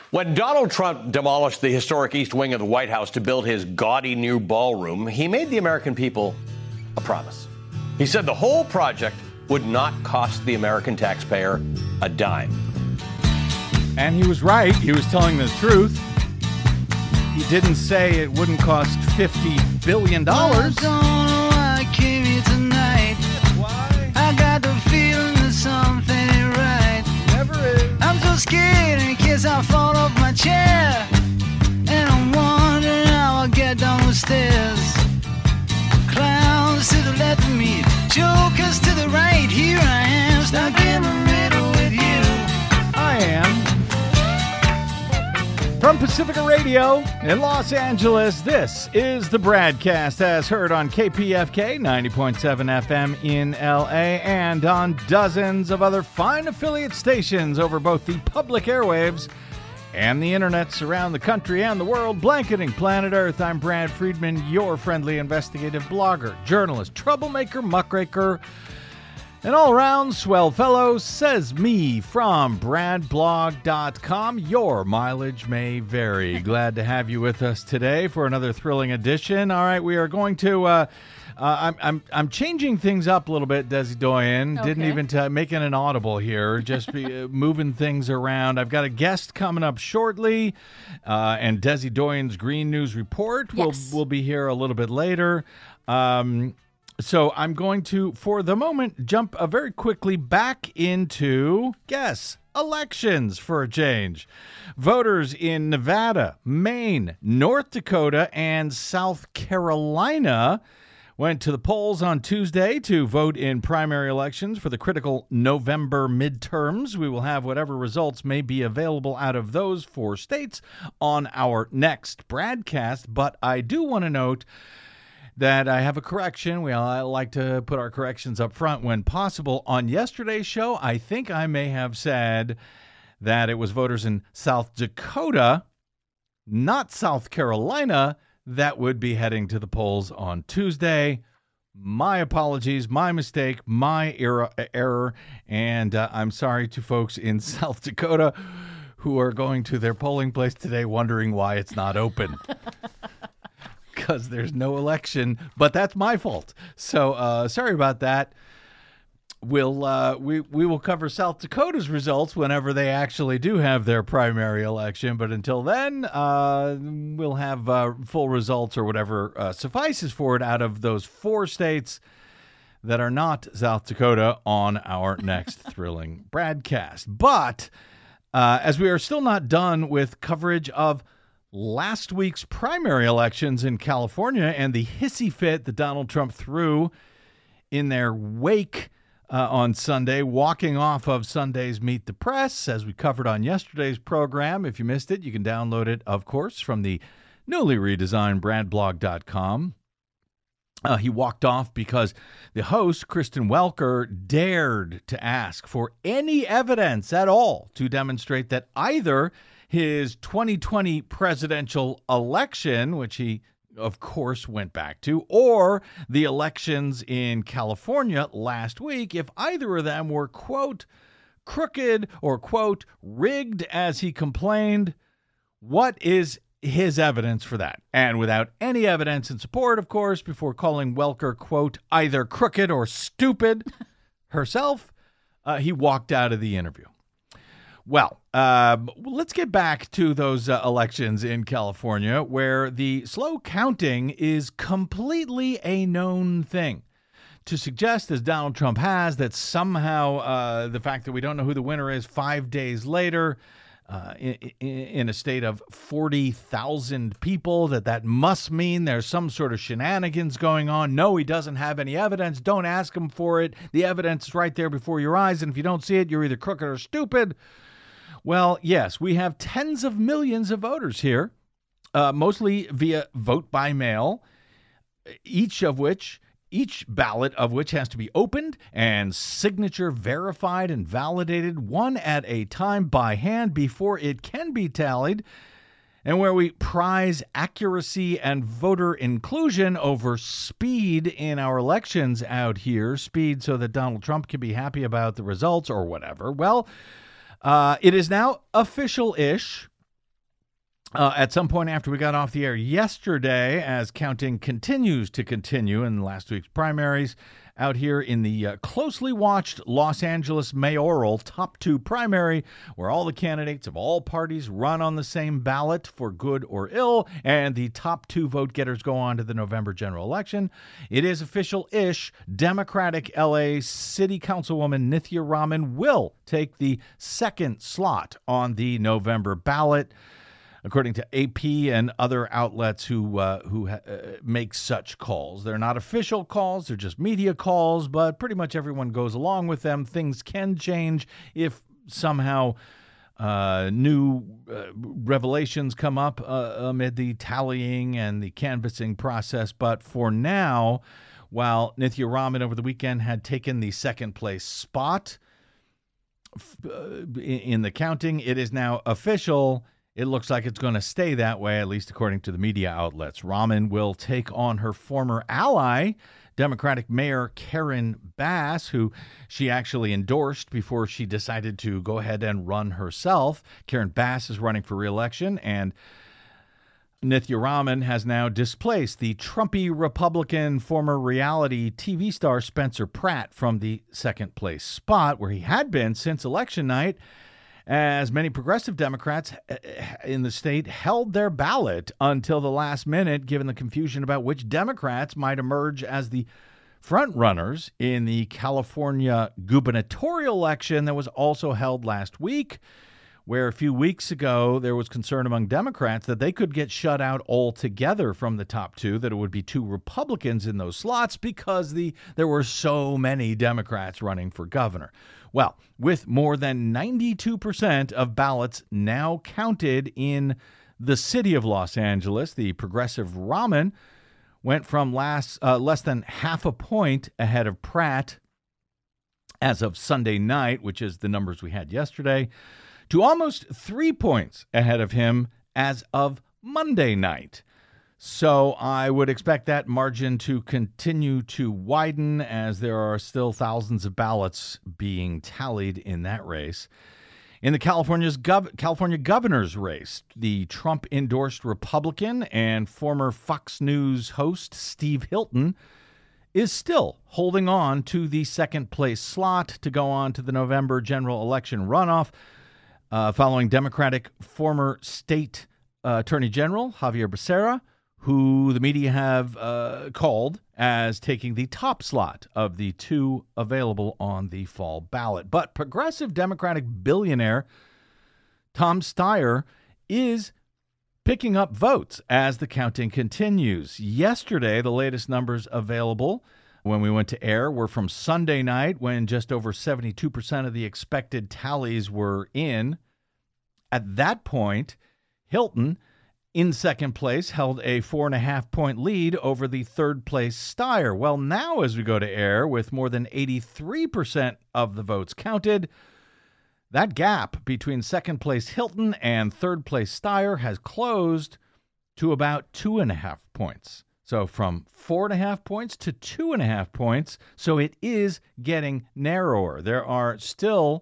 When Donald Trump demolished the historic East Wing of the White House to build his gaudy new ballroom, he made the American people a promise. He said the whole project would not cost the American taxpayer a dime. And he was right. He was telling the truth. He didn't say it wouldn't cost $50 billion. I don't know why I came here tonight. Why? I got the feeling that something ain't right. Never is. I'm so scared in case I fall off my chair. And I'm wondering how I'll get down the stairs. Clowns to the left of me, jokers to the right. Here I am, stuck in the middle with you. I am. From Pacifica Radio in Los Angeles, this is the Bradcast, as heard on KPFK 90.7 FM in LA and on dozens of other fine affiliate stations over both the public airwaves and the internets around the country and the world, blanketing planet Earth. I'm Brad Friedman, your friendly investigative blogger, journalist, troublemaker, muckraker, an all-around swell fellow, says me from bradblog.com. Your mileage may vary. Glad to have you with us today for another thrilling edition. All right, we are going to I'm changing things up a little bit, Desi Doyen. Okay. Didn't even make it an audible here. Just be, moving things around. I've got a guest coming up shortly, and Desi Doyen's Green News Report will be here a little bit later. So I'm going to, for the moment, jump very quickly back into, guess, elections for a change. Voters in Nevada, Maine, North Dakota, and South Carolina went to the polls on Tuesday to vote in primary elections for the critical November midterms. We will have whatever results may be available out of those 4 states on our next broadcast, but I do want to note that I have a correction. We like to put our corrections up front when possible. On yesterday's show, I think I may have said that it was voters in South Dakota, not South Carolina, that would be heading to the polls on Tuesday. My apologies, my mistake, my error, and I'm sorry to folks in South Dakota who are going to their polling place today wondering why it's not open. Because there's no election, but that's my fault. So sorry about that. We will cover South Dakota's results whenever they actually do have their primary election. But until then, we'll have full results or whatever suffices for it out of those 4 states that are not South Dakota on our next thrilling broadcast. But as we are still not done with coverage of last week's primary elections in California and the hissy fit that Donald Trump threw in their wake on Sunday, walking off of Sunday's Meet the Press, as we covered on yesterday's program. If you missed it, you can download it, of course, from the newly redesigned bradblog.com. He walked off because the host, Kristen Welker, dared to ask for any evidence at all to demonstrate that either his 2020 presidential election, which he, of course, went back to, or the elections in California last week, if either of them were, quote, crooked or, quote, rigged, as he complained. What is his evidence for that? And without any evidence in support, of course, before calling Welker, quote, either crooked or stupid herself, he walked out of the interview. Well, let's get back to those elections in California, where the slow counting is completely a known thing. To suggest, as Donald Trump has, that somehow the fact that we don't know who the winner is 5 days later, in a state of 40,000 people, that must mean there's some sort of shenanigans going on. No, he doesn't have any evidence. Don't ask him for it. The evidence is right there before your eyes, and if you don't see it, you're either crooked or stupid. Well, yes, we have tens of millions of voters here, mostly via vote by mail, each ballot of which has to be opened and signature verified and validated one at a time by hand before it can be tallied, and where we prize accuracy and voter inclusion over speed in our elections out here, speed so that Donald Trump can be happy about the results or whatever. Well, it is now official-ish At some point after we got off the air yesterday, as counting continues to continue in last week's primaries, out here in the closely watched Los Angeles mayoral top 2 primary, where all the candidates of all parties run on the same ballot for good or ill, and the top 2 vote getters go on to the November general election. It is official-ish. Democratic LA City Councilwoman Nithya Raman will take the second slot on the November ballot, according to AP and other outlets who make such calls. They're not official calls, they're just media calls, but pretty much everyone goes along with them. Things can change if somehow new revelations come up amid the tallying and the canvassing process. But for now, while Nithya Raman over the weekend had taken the second place spot in the counting, it is now official. It looks like it's going to stay that way, at least according to the media outlets. Raman will take on her former ally, Democratic Mayor Karen Bass, who she actually endorsed before she decided to go ahead and run herself. Karen Bass is running for re-election, and Nithya Raman has now displaced the Trumpy Republican former reality TV star Spencer Pratt from the second place spot, where he had been since election night, as many progressive Democrats in the state held their ballot until the last minute, given the confusion about which Democrats might emerge as the frontrunners in the California gubernatorial election that was also held last week, where a few weeks ago there was concern among Democrats that they could get shut out altogether from the top 2, that it would be 2 Republicans in those slots because there were so many Democrats running for governor. Well, with more than 92% of ballots now counted in the city of Los Angeles, the progressive Raman went from less than half a point ahead of Pratt as of Sunday night, which is the numbers we had yesterday, to almost 3 points ahead of him as of Monday night. So I would expect that margin to continue to widen as there are still thousands of ballots being tallied in that race. In the California governor's race, the Trump-endorsed Republican and former Fox News host Steve Hilton is still holding on to the second-place slot to go on to the November general election runoff, following Democratic former state attorney general Xavier Becerra, who the media have called as taking the top slot of the 2 available on the fall ballot. But progressive Democratic billionaire Tom Steyer is picking up votes as the counting continues. Yesterday, the latest numbers available when we went to air were from Sunday night, when just over 72% of the expected tallies were in. At that point, Hilton, in second place, held a 4.5-point lead over the third place Steyer. Well, now as we go to air, with more than 83% of the votes counted, that gap between second place Hilton and third place Steyer has closed to about 2.5 points. So from 4.5 points to 2.5 points. So it is getting narrower. There are still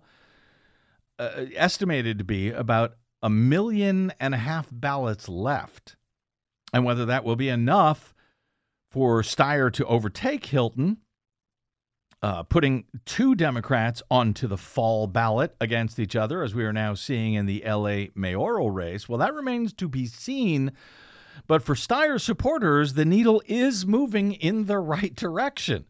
estimated to be about 1.5 million ballots left. And whether that will be enough for Steyer to overtake Hilton, putting 2 Democrats onto the fall ballot against each other, as we are now seeing in the LA mayoral race, well, that remains to be seen. But for Steyer supporters, the needle is moving in the right direction.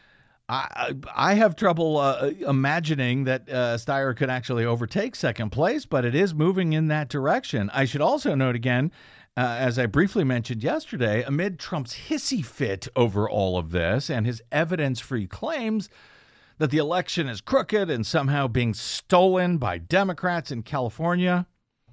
I have trouble imagining that Steyer could actually overtake second place, but it is moving in that direction. I should also note again, as I briefly mentioned yesterday, amid Trump's hissy fit over all of this and his evidence-free claims that the election is crooked and somehow being stolen by Democrats in California,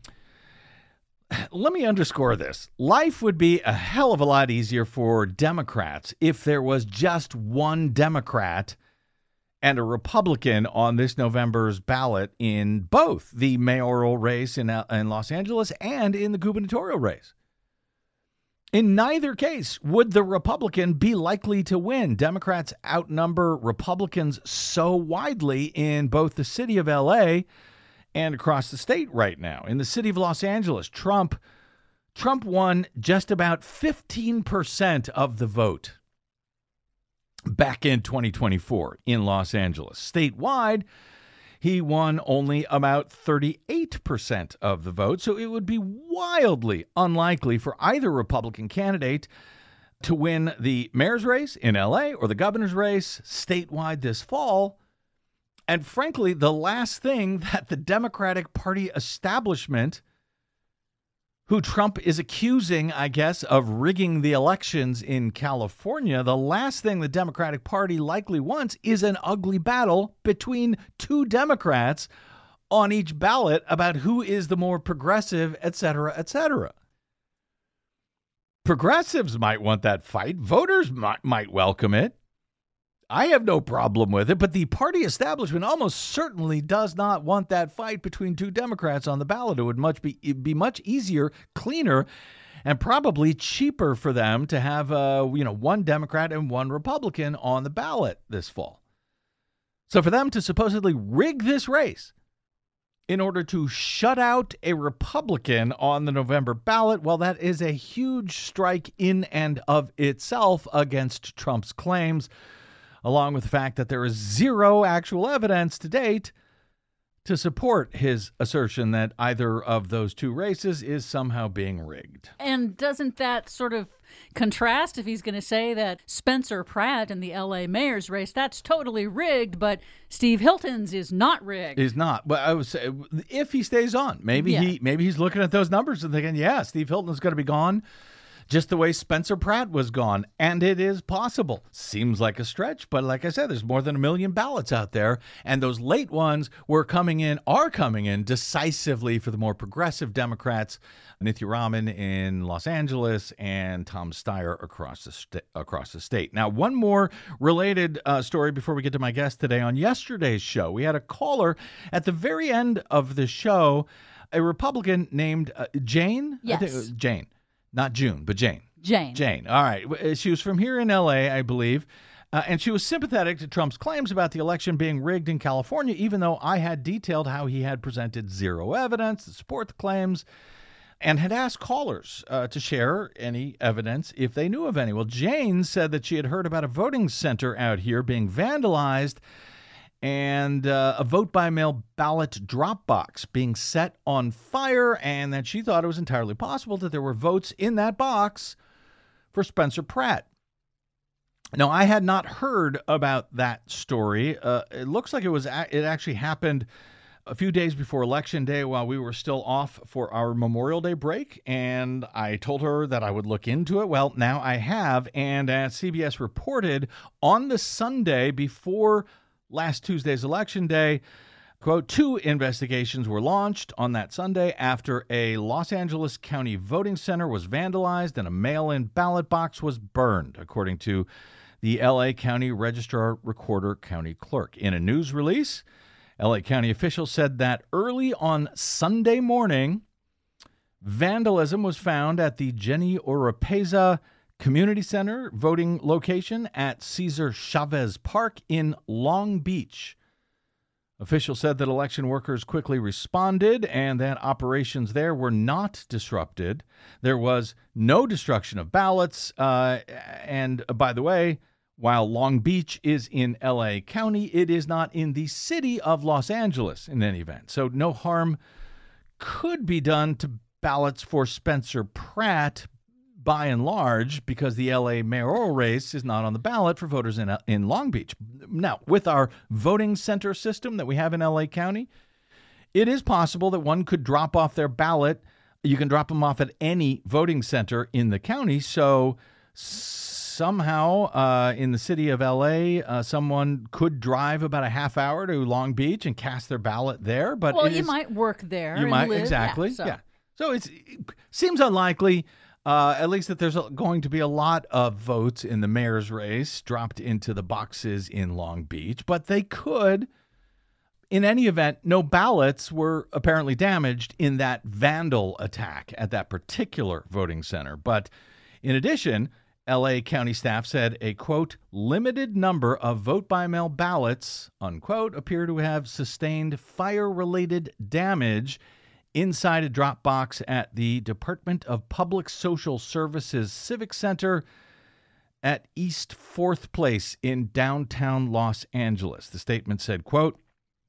let me underscore this. Life would be a hell of a lot easier for Democrats if there was just one Democrat and a Republican on this November's ballot in both the mayoral race in Los Angeles and in the gubernatorial race. In neither case would the Republican be likely to win. Democrats outnumber Republicans so widely in both the city of L.A. and across the state right now. In the city of Los Angeles, Trump Trump won just about 15% of the vote back in 2024 in Los Angeles. Statewide, he won only about 38% of the vote, so it would be wildly unlikely for either Republican candidate to win the mayor's race in LA or the governor's race statewide this fall. And frankly, the last thing that the Democratic Party establishment, who Trump is accusing, I guess, of rigging the elections in California, the last thing the Democratic Party likely wants is an ugly battle between two Democrats on each ballot about who is the more progressive, et cetera, et cetera. Progressives might want that fight. Voters might welcome it. I have no problem with it, but the party establishment almost certainly does not want that fight between two Democrats on the ballot. It would be much easier, cleaner, and probably cheaper for them to have one Democrat and one Republican on the ballot this fall. So for them to supposedly rig this race in order to shut out a Republican on the November ballot, well, that is a huge strike in and of itself against Trump's claims, along with the fact that there is zero actual evidence to date to support his assertion that either of those two races is somehow being rigged. And doesn't that sort of contrast if he's going to say that Spencer Pratt in the LA mayor's race, that's totally rigged, but Steve Hilton's is not rigged? Is not. But I would say if he stays on, maybe he's looking at those numbers and thinking, yeah, Steve Hilton's going to be gone just the way Spencer Pratt was gone. And it is possible. Seems like a stretch, but like I said, there's more than 1 million ballots out there. And those late ones are coming in decisively for the more progressive Democrats, Nithya Raman in Los Angeles and Tom Steyer across the state. Now, one more related story before we get to my guest today. On yesterday's show, we had a caller at the very end of the show, a Republican named Jane. Yes. I think it was Jane. Not June, but Jane. Jane. All right. She was from here in L.A., I believe, and she was sympathetic to Trump's claims about the election being rigged in California, even though I had detailed how he had presented zero evidence to support the claims and had asked callers to share any evidence if they knew of any. Well, Jane said that she had heard about a voting center out here being vandalized and a vote-by-mail ballot drop box being set on fire, and that she thought it was entirely possible that there were votes in that box for Spencer Pratt. Now, I had not heard about that story. It looks like it actually happened a few days before Election Day while we were still off for our Memorial Day break, and I told her that I would look into it. Well, now I have, and as CBS reported, on the Sunday before last Tuesday's Election Day, quote, 2 investigations were launched on that Sunday after a Los Angeles County voting center was vandalized and a mail-in ballot box was burned, according to the L.A. County Registrar Recorder County Clerk. In a news release, L.A. County officials said that early on Sunday morning, vandalism was found at the Jenny Oropeza Community Center voting location at Cesar Chavez Park in Long Beach. Officials said that election workers quickly responded and that operations there were not disrupted. There was no destruction of ballots. And by the way, while Long Beach is in L.A. County, it is not in the city of Los Angeles in any event. So no harm could be done to ballots for Spencer Pratt, by and large, because the L.A. mayoral race is not on the ballot for voters in Long Beach. Now, with our voting center system that we have in L.A. County, it is possible that one could drop off their ballot. You can drop them off at any voting center in the county. So somehow in the city of L.A., someone could drive about a half hour to Long Beach and cast their ballot there. But you might work there. You might, live. Exactly. Yeah. So it seems unlikely. At least that there's going to be a lot of votes in the mayor's race dropped into the boxes in Long Beach, but they could. In any event, no ballots were apparently damaged in that vandal attack at that particular voting center. But in addition, L.A. County staff said a, quote, limited number of vote-by-mail ballots, unquote, appear to have sustained fire-related damage inside a drop box at the Department of Public Social Services Civic Center at East 4th Place in downtown Los Angeles. The statement said, quote,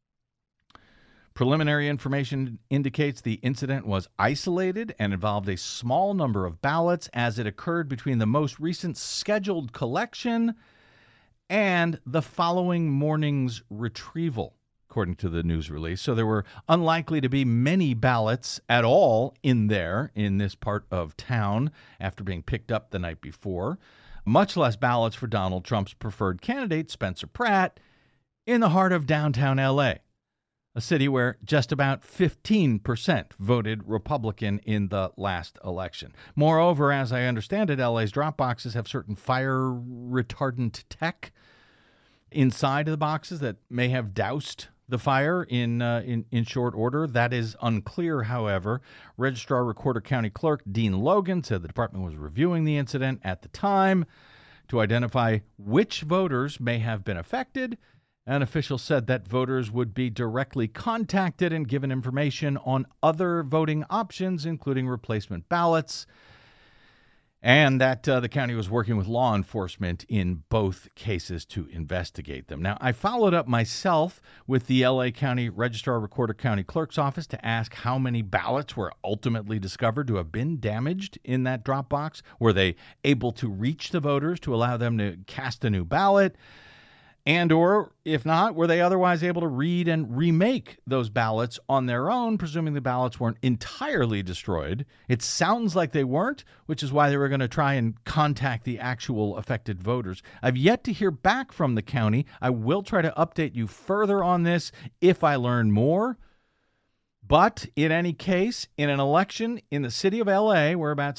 preliminary information indicates the incident was isolated and involved a small number of ballots as it occurred between the most recent scheduled collection and the following morning's retrieval, according to the news release. So there were unlikely to be many ballots at all in this part of town after being picked up the night before, much less ballots for Donald Trump's preferred candidate, Spencer Pratt, in the heart of downtown L.A., a city where just about 15% voted Republican in the last election. Moreover, as I understand it, LA's drop boxes have certain fire retardant tech inside of the boxes that may have doused the fire in short order. That is unclear, however. Registrar Recorder County Clerk Dean Logan said the department was reviewing the incident at the time to identify which voters may have been affected. An official said that voters would be directly contacted and given information on other voting options, including replacement ballots, and that the county was working with law enforcement in both cases to investigate them. Now, I followed up myself with the L.A. County Registrar Recorder County Clerk's office to ask how many ballots were ultimately discovered to have been damaged in that drop box. Were they able to reach the voters to allow them to cast a new ballot? And or, if not, were they otherwise able to read and remake those ballots on their own, presuming the ballots weren't entirely destroyed? It sounds like they weren't, which is why they were going to try and contact the actual affected voters. I've yet to hear back from the county. I will try to update you further on this if I learn more. But in any case, in an election in the city of L.A., where about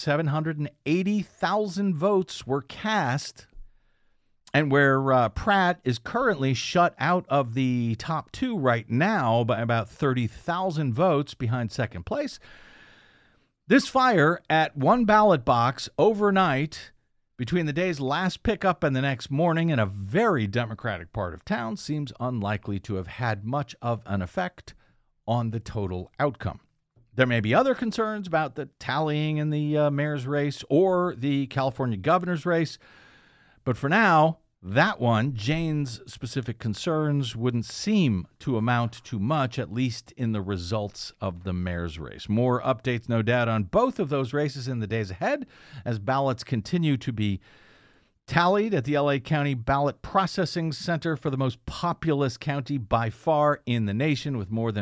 780,000 votes were cast, and where Pratt is currently shut out of the top two right now by about 30,000 votes behind second place, this fire at one ballot box overnight between the day's last pickup and the next morning in a very Democratic part of town seems unlikely to have had much of an effect on the total outcome. There may be other concerns about the tallying in the mayor's race or the California governor's race, but for now, that one, Jane's specific concerns, wouldn't seem to amount to much, at least in the results of the mayor's race. More updates, no doubt, on both of those races in the days ahead as ballots continue to be tallied at the L.A. County Ballot Processing Center for the most populous county by far in the nation, with more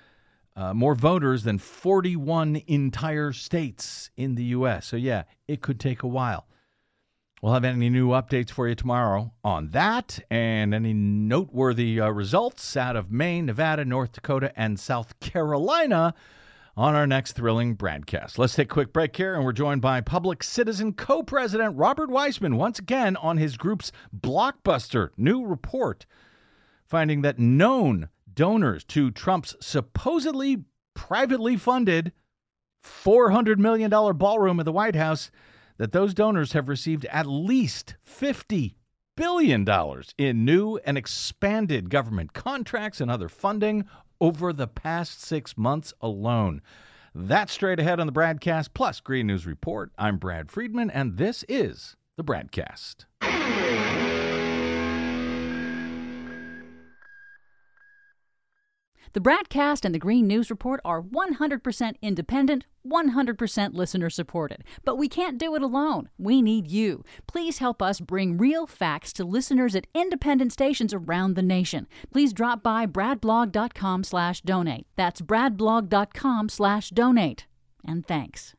voters than 41 entire states in the U.S. So, yeah, it could take a while. We'll have any new updates for you tomorrow on that and any noteworthy results out of Maine, Nevada, North Dakota, and South Carolina on our next thrilling broadcast. Let's take a quick break here, and we're joined by Public Citizen co-president Robert Weissman once again on his group's blockbuster new report, finding that known donors to Trump's supposedly privately funded $400 million ballroom at the White House, that those donors have received at least $50 billion in new and expanded government contracts and other funding over the past 6 months alone. That's straight ahead on the Bradcast plus Green News Report. I'm Brad Friedman, and this is the Bradcast. The Bradcast and the Green News Report are 100% independent, 100% listener-supported. But we can't do it alone. We need you. Please help us bring real facts to listeners at independent stations around the nation. Please drop by bradblog.com/donate. That's bradblog.com/donate. And thanks.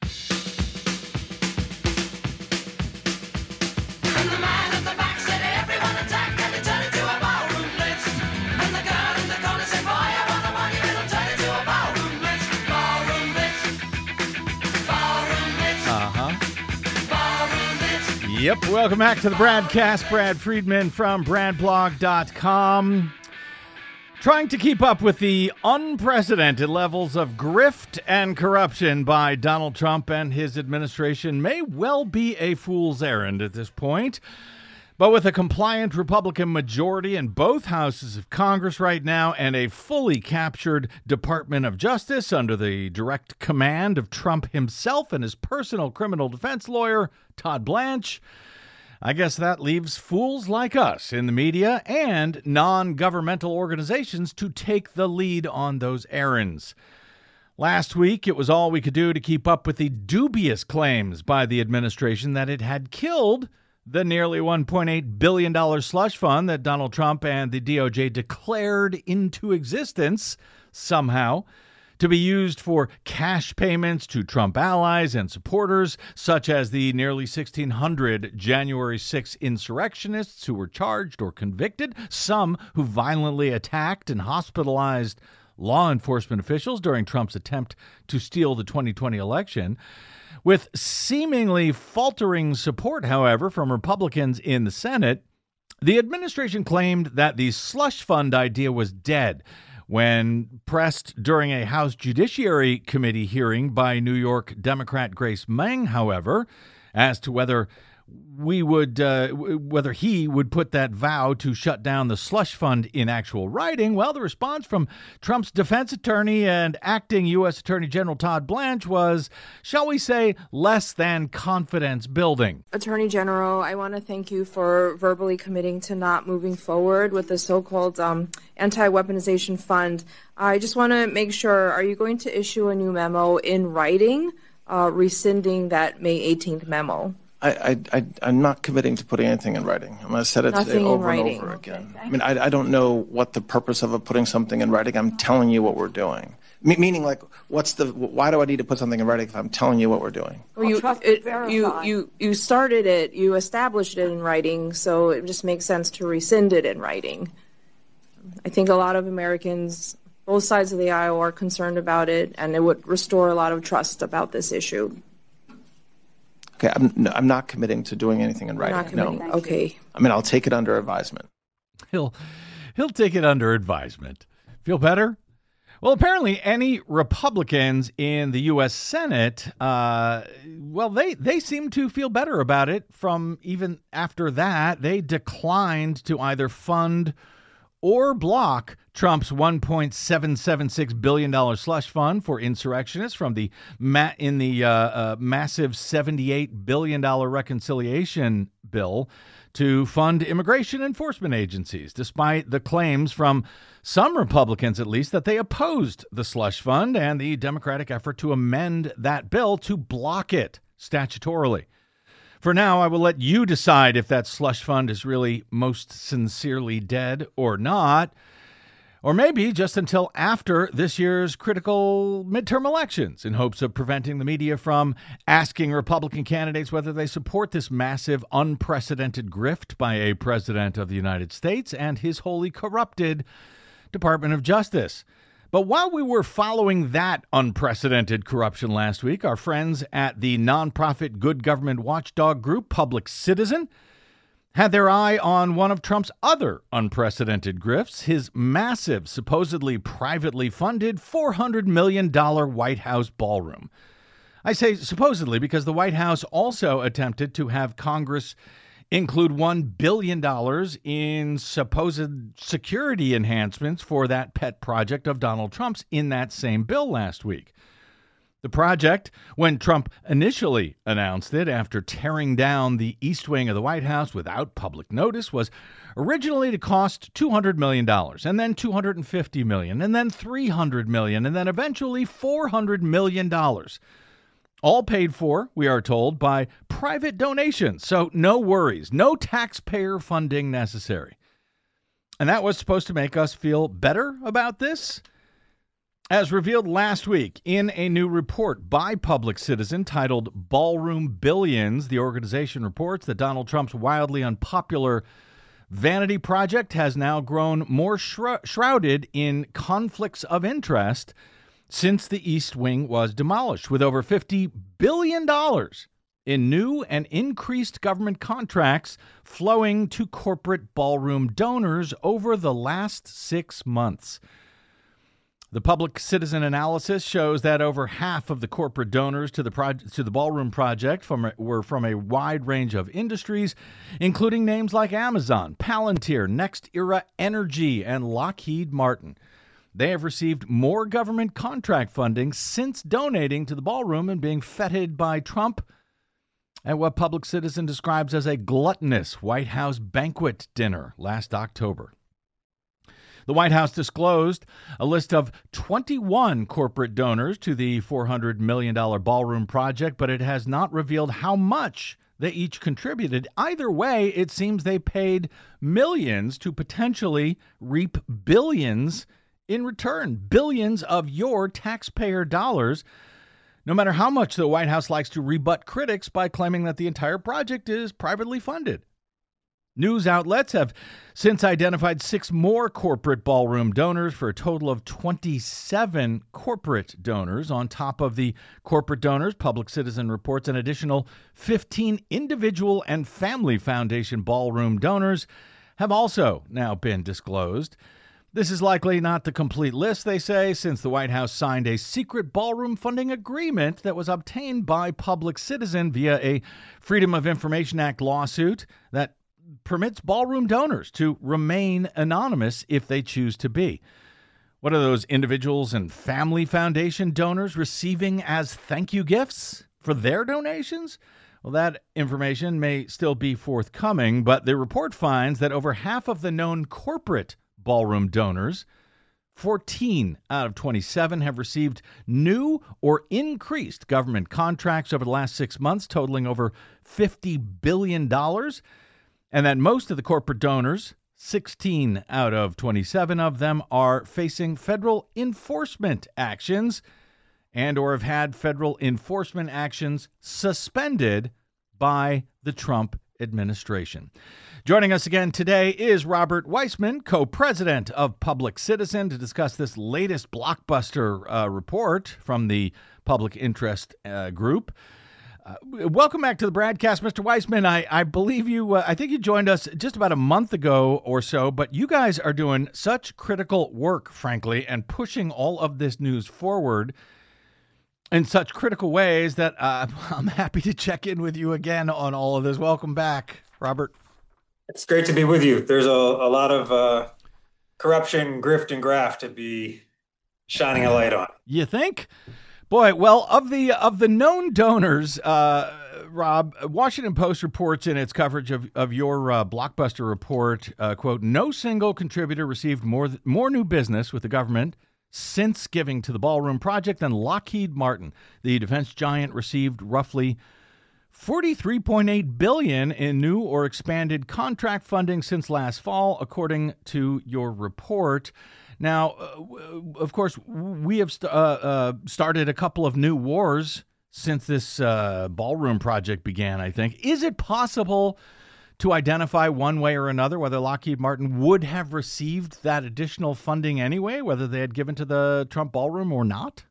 Yep, welcome back to the Bradcast. Brad Friedman from bradblog.com. Trying to keep up with the unprecedented levels of grift and corruption by Donald Trump and his administration may well be a fool's errand at this point. But with a compliant Republican majority in both houses of Congress right now and a fully captured Department of Justice under the direct command of Trump himself and his personal criminal defense lawyer, Todd Blanche, I guess that leaves fools like us in the media and non-governmental organizations to take the lead on those errands. Last week, it was all we could do to keep up with the dubious claims by the administration that it had killed the nearly $1.8 billion slush fund that Donald Trump and the DOJ declared into existence somehow to be used for cash payments to Trump allies and supporters, such as the nearly 1,600 January 6 insurrectionists who were charged or convicted, some who violently attacked and hospitalized law enforcement officials during Trump's attempt to steal the 2020 election. With seemingly faltering support, however, from Republicans in the Senate, the administration claimed that the slush fund idea was dead. When pressed during a House Judiciary Committee hearing by New York Democrat Grace Meng, however, as to whether he would put that vow to shut down the slush fund in actual writing, well, the response from Trump's defense attorney and acting U.S. Attorney General Todd Blanche was, shall we say, less than confidence building. Attorney General, I want to thank you for verbally committing to not moving forward with the so-called anti-weaponization fund. I just want to make sure, are you going to issue a new memo in writing rescinding that May 18th memo? I'm not committing to putting anything in writing. I'm going to say it today over and over again. I mean, I don't know what the purpose of putting something in writing. I'm telling you what we're doing. Meaning, like, why do I need to put something in writing if I'm telling you what we're doing? Well, you started it, you established it in writing, so it just makes sense to rescind it in writing. I think a lot of Americans, both sides of the aisle, are concerned about it, and it would restore a lot of trust about this issue. Okay, I'm not committing to doing anything in writing. No. Okay. I mean, I'll take it under advisement. He'll take it under advisement. Feel better? Well, apparently any Republicans in the U.S. Senate, they seem to feel better about it from even after that. They declined to either fund or block Trump's $1.776 billion slush fund for insurrectionists from the massive $78 billion reconciliation bill to fund immigration enforcement agencies, despite the claims from some Republicans, at least, that they opposed the slush fund and the Democratic effort to amend that bill to block it statutorily. For now, I will let you decide if that slush fund is really most sincerely dead or not, or maybe just until after this year's critical midterm elections in hopes of preventing the media from asking Republican candidates whether they support this massive, unprecedented grift by a president of the United States and his wholly corrupted Department of Justice. But while we were following that unprecedented corruption last week, our friends at the nonprofit good government watchdog group Public Citizen had their eye on one of Trump's other unprecedented grifts, his massive, supposedly privately funded $400 million White House ballroom. I say supposedly because the White House also attempted to have Congress include $1 billion in supposed security enhancements for that pet project of Donald Trump's in that same bill last week. The project, when Trump initially announced it after tearing down the East Wing of the White House without public notice, was originally to cost $200 million, and then $250 million, and then $300 million, and then eventually $400 million. All paid for, we are told, by private donations. So no worries, no taxpayer funding necessary. And that was supposed to make us feel better about this? As revealed last week in a new report by Public Citizen titled Ballroom Billions, the organization reports that Donald Trump's wildly unpopular vanity project has now grown more shrouded in conflicts of interest since the East Wing was demolished, with over $50 billion in new and increased government contracts flowing to corporate ballroom donors over the last 6 months. The Public Citizen analysis shows that over half of the corporate donors to the Ballroom Project were from a wide range of industries, including names like Amazon, Palantir, NextEra Energy, and Lockheed Martin. They have received more government contract funding since donating to the ballroom and being feted by Trump at what Public Citizen describes as a gluttonous White House banquet dinner last October. The White House disclosed a list of 21 corporate donors to the $400 million ballroom project, but it has not revealed how much they each contributed. Either way, it seems they paid millions to potentially reap billions in return, billions of your taxpayer dollars, no matter how much the White House likes to rebut critics by claiming that the entire project is privately funded. News outlets have since identified 6 more corporate ballroom donors for a total of 27 corporate donors. On top of the corporate donors, Public Citizen reports an additional 15 individual and family foundation ballroom donors have also now been disclosed. This is likely not the complete list, they say, since the White House signed a secret ballroom funding agreement that was obtained by Public Citizen via a Freedom of Information Act lawsuit that permits ballroom donors to remain anonymous if they choose to be. What are those individuals and family foundation donors receiving as thank you gifts for their donations? Well, that information may still be forthcoming, but the report finds that over half of the known corporate ballroom donors, 14 out of 27, have received new or increased government contracts over the last 6 months, totaling over $50 billion. And that most of the corporate donors, 16 out of 27 of them, are facing federal enforcement actions and or have had federal enforcement actions suspended by the Trump administration. Joining us again today is Robert Weissman, co-president of Public Citizen, to discuss this latest blockbuster report from the Public Interest Group. Welcome back to the broadcast, Mr. Weissman. I believe you, I think you joined us just about a month ago or so, but you guys are doing such critical work, frankly, and pushing all of this news forward in such critical ways that I'm happy to check in with you again on all of this. Welcome back, Robert. It's great to be with you. There's a lot of corruption, grift, and graft to be shining a light on. You think? Boy, well, of the known donors, Rob, Washington Post reports in its coverage of your blockbuster report, quote, no single contributor received more new business with the government since giving to the Ballroom Project than Lockheed Martin. The defense giant received roughly $43.8 billion in new or expanded contract funding since last fall, according to your report. Now, of course, we have started a couple of new wars since this Ballroom Project began, I think. Is it possible to identify one way or another whether Lockheed Martin would have received that additional funding anyway, whether they had given to the Trump Ballroom or not?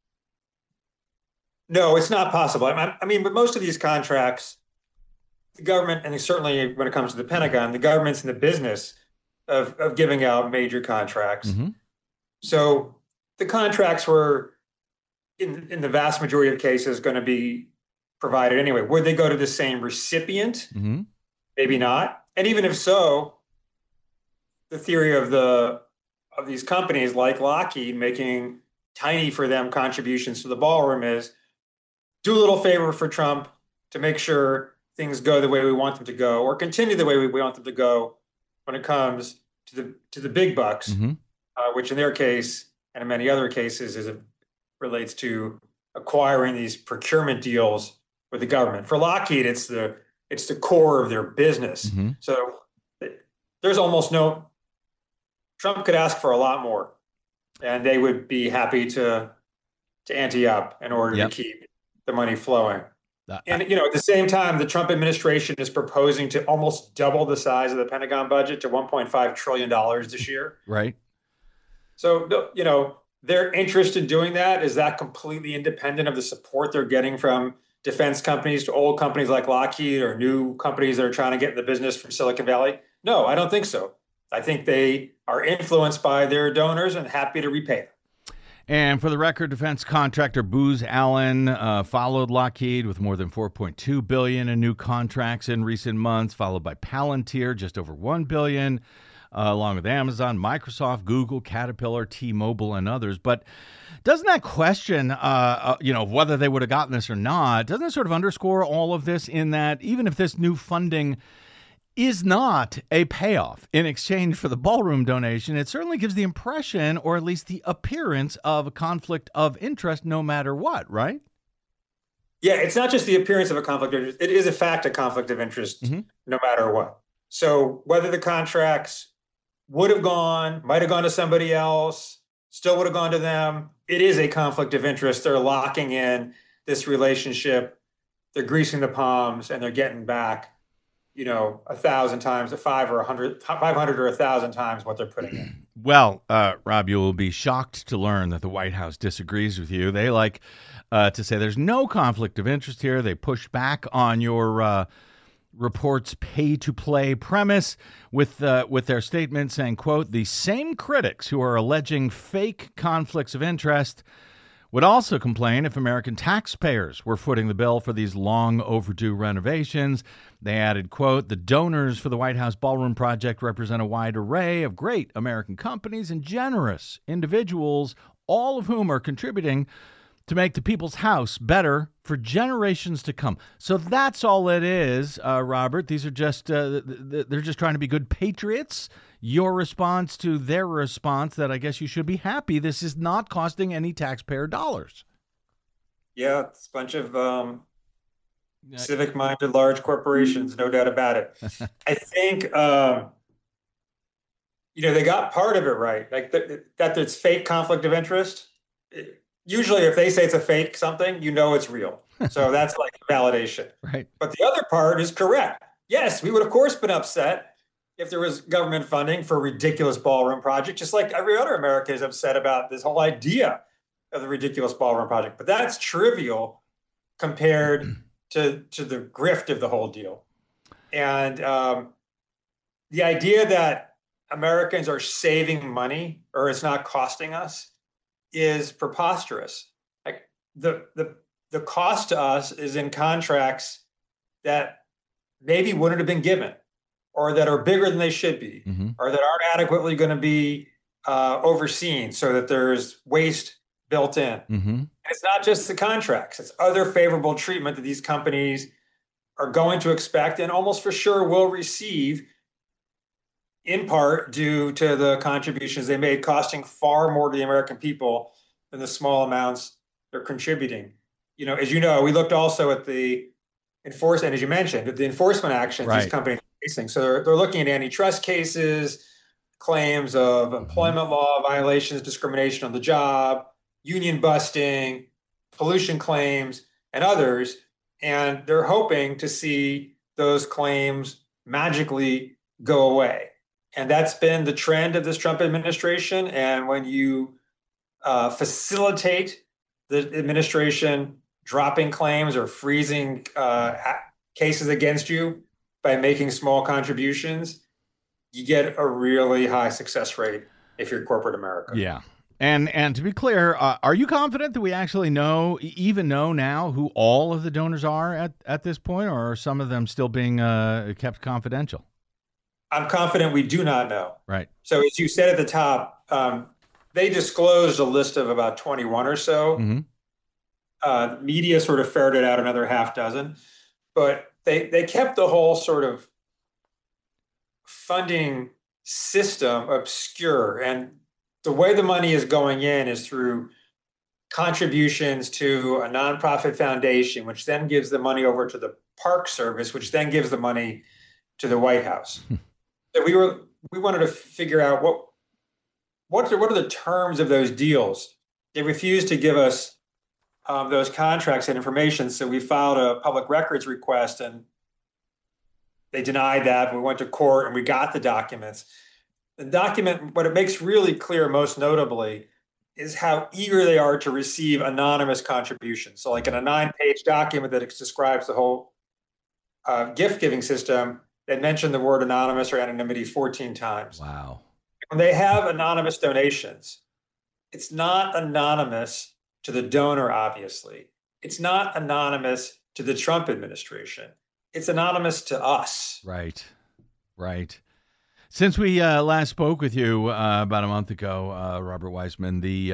No, it's not possible. I mean, but most of these contracts, the government, and certainly when it comes to the Pentagon, the government's in the business of giving out major contracts. Mm-hmm. So the contracts were, in the vast majority of cases, going to be provided anyway. Would they go to the same recipient? Mm-hmm. Maybe not. And even if so, the theory of these companies like Lockheed making tiny for them contributions to the ballroom is do a little favor for Trump to make sure things go the way we want them to go, or continue the way we want them to go when it comes to the big bucks, mm-hmm. Which in their case and in many other cases relates to acquiring these procurement deals with the government. For Lockheed, it's the core of their business. Mm-hmm. So there's almost no. Trump could ask for a lot more, and they would be happy to ante up in order to keep the money flowing. And, at the same time, the Trump administration is proposing to almost double the size of the Pentagon budget to $1.5 trillion this year. Right. So, their interest in doing that, is that completely independent of the support they're getting from defense companies, to old companies like Lockheed, or new companies that are trying to get in the business from Silicon Valley? No, I don't think so. I think they are influenced by their donors and happy to repay them. And for the record, defense contractor Booz Allen followed Lockheed with more than $4.2 billion in new contracts in recent months, followed by Palantir, just over $1 billion, along with Amazon, Microsoft, Google, Caterpillar, T-Mobile, and others. But doesn't that question, whether they would have gotten this or not, doesn't it sort of underscore all of this in that even if this new funding is not a payoff in exchange for the ballroom donation, it certainly gives the impression, or at least the appearance, of a conflict of interest no matter what, right? Yeah, it's not just the appearance of a conflict of interest. It is, in fact, a conflict of interest no matter what. So whether the contracts would have might have gone to somebody else, still would have gone to them, it is a conflict of interest. They're locking in this relationship, they're greasing the palms, and they're getting back 1,000 times, 500 or 1,000 times what they're putting in. Well, Rob, you will be shocked to learn that the White House disagrees with you. They like to say there's no conflict of interest here. They push back on your report's pay-to-play premise with their statement saying, quote, the same critics who are alleging fake conflicts of interest would also complain if American taxpayers were footing the bill for these long overdue renovations. They added, quote, the donors for the White House Ballroom Project represent a wide array of great American companies and generous individuals, all of whom are contributing to make the People's House better for generations to come. So that's all it is, Robert. These are just, they're just trying to be good patriots. Your response to their response that I guess you should be happy this is not costing any taxpayer dollars. Yeah, it's a bunch of civic-minded large corporations, no doubt about it. I think, they got part of it right, like that it's fake conflict of interest. Usually if they say it's a fake something, it's real. So that's like validation. Right. But the other part is correct. Yes, we would of course been upset if there was government funding for a ridiculous ballroom project, just like every other American is upset about this whole idea of the ridiculous ballroom project. But that's trivial compared to the grift of the whole deal. And the idea that Americans are saving money or it's not costing us is preposterous. Like the cost to us is in contracts that maybe wouldn't have been given, or that are bigger than they should be, or that aren't adequately going to be overseen so that there's waste built in. And it's not just the contracts, it's other favorable treatment that these companies are going to expect and almost for sure will receive, in part due to the contributions they made, costing far more to the American people than the small amounts they're contributing. As we looked also at the enforcement, as you mentioned, at the enforcement actions these companies are facing. So they're looking at antitrust cases, claims of employment law violations, discrimination on the job, union busting, pollution claims, and others. And they're hoping to see those claims magically go away. And that's been the trend of this Trump administration. And when you facilitate the administration dropping claims or freezing cases against you by making small contributions, you get a really high success rate if you're corporate America. Yeah. And to be clear, are you confident that we actually know now who all of the donors are at this point, or are some of them still being kept confidential? I'm confident we do not know. Right. So as you said at the top, they disclosed a list of about 21 or so. Media sort of ferreted out another half dozen, but they kept the whole sort of funding system obscure. And the way the money is going in is through contributions to a nonprofit foundation, which then gives the money over to the Park Service, which then gives the money to the White House. So we wanted to figure out what are the terms of those deals. They refused to give us those contracts and information, so we filed a public records request, and they denied that. We went to court, and we got the documents. The document, what it makes really clear, most notably, is how eager they are to receive anonymous contributions. So, like in a 9-page document that describes the whole gift-giving system, they mentioned the word anonymous or anonymity 14 times. Wow. When they have anonymous donations, It's not anonymous to the donor, obviously. It's not anonymous to the Trump administration. It's anonymous to us. Right. Since we last spoke with you about a month ago, Robert Weissman, the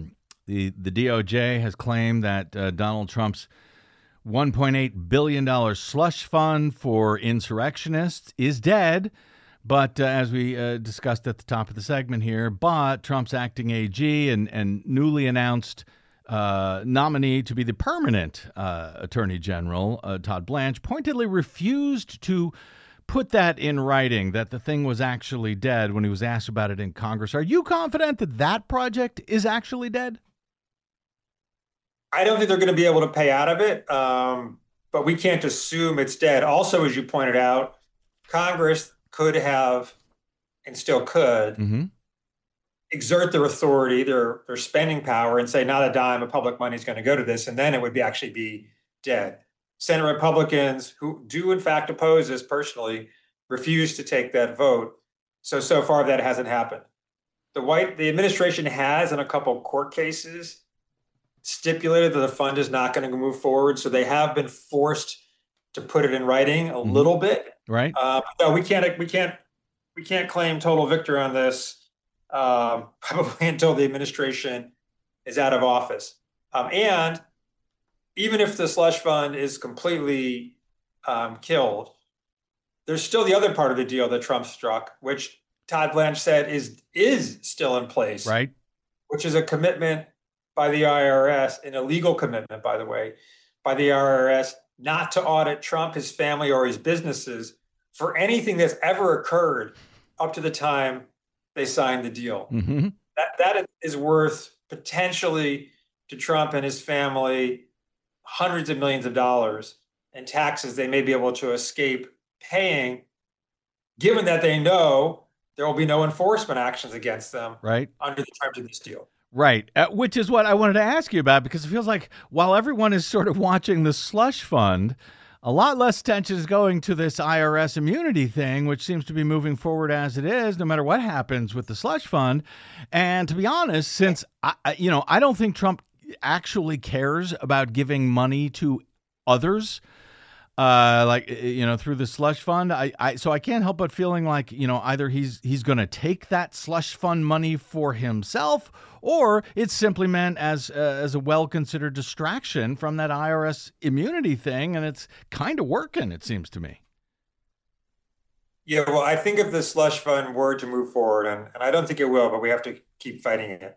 DOJ has claimed that Donald Trump's $1.8 billion slush fund for insurrectionists is dead. But as we discussed at the top of the segment here, Trump's acting AG and newly announced nominee to be the permanent Attorney General, Todd Blanche, pointedly refused to put that in writing, that the thing was actually dead when he was asked about it in Congress. Are you confident that that project is actually dead? I don't think they're going to be able to pay out of it, but we can't assume it's dead. Also, as you pointed out, Congress could have, and still could, exert their authority, their spending power, and say not a dime of public money is going to go to this, and then it would actually be dead. Senate Republicans, who do in fact oppose this personally, refuse to take that vote. So far that hasn't happened. The administration has, in a couple of court cases, stipulated that the fund is not going to move forward. So they have been forced to put it in writing a little bit. Right. No, we can't claim total victory on this probably until the administration is out of office. And even if the slush fund is completely killed, there's still the other part of the deal that Trump struck, which Todd Blanche said is still in place. Right. Which is a commitment by the IRS, an illegal commitment, by the way, by the IRS, not to audit Trump, his family, or his businesses for anything that's ever occurred up to the time they signed the deal. That is worth potentially to Trump and his family hundreds of millions of dollars in taxes they may be able to escape paying, given that they know there will be no enforcement actions against them under the terms of this deal. Right, which is what I wanted to ask you about, because it feels like while everyone is sort of watching the slush fund, a lot less attention is going to this IRS immunity thing, which seems to be moving forward as it is, no matter what happens with the slush fund. And to be honest, since I don't think Trump actually cares about giving money to others, through the slush fund. So I can't help but feeling like, either he's going to take that slush fund money for himself, or it's simply meant as a well-considered distraction from that IRS immunity thing, and it's kind of working, it seems to me. Yeah, well, I think if the slush fund were to move forward, and I don't think it will, but we have to keep fighting it.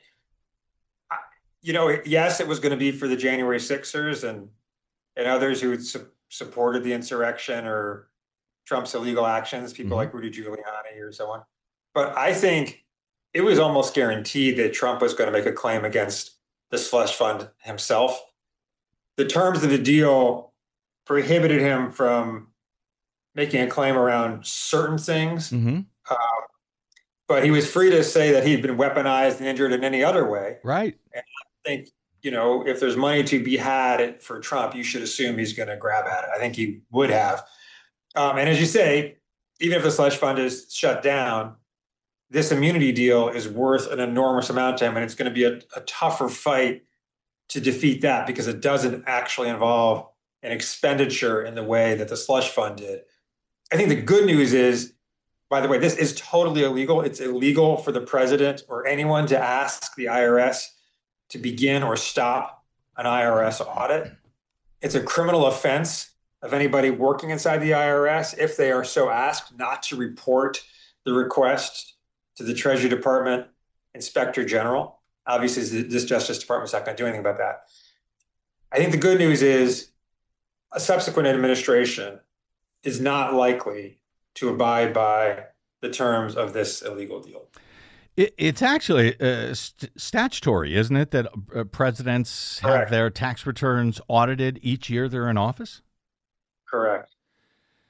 Yes, it was going to be for the January 6ers and others who supported the insurrection or Trump's illegal actions, people like Rudy Giuliani or so on. But I think it was almost guaranteed that Trump was going to make a claim against the slush fund himself. The terms of the deal prohibited him from making a claim around certain things. But he was free to say that he'd been weaponized and injured in any other way. Right. And I think, if there's money to be had for Trump, you should assume he's going to grab at it. I think he would have. And as you say, even if the slush fund is shut down, this immunity deal is worth an enormous amount to him. And it's going to be a tougher fight to defeat that, because it doesn't actually involve an expenditure in the way that the slush fund did. I think the good news is, by the way, this is totally illegal. It's illegal for the president or anyone to ask the IRS to begin or stop an IRS audit. It's a criminal offense of anybody working inside the IRS, if they are so asked, not to report the request to the Treasury Department Inspector General. Obviously, this Justice Department's not going to do anything about that. I think the good news is a subsequent administration is not likely to abide by the terms of this illegal deal. It's actually statutory, isn't it, that presidents have their tax returns audited each year they're in office? Correct.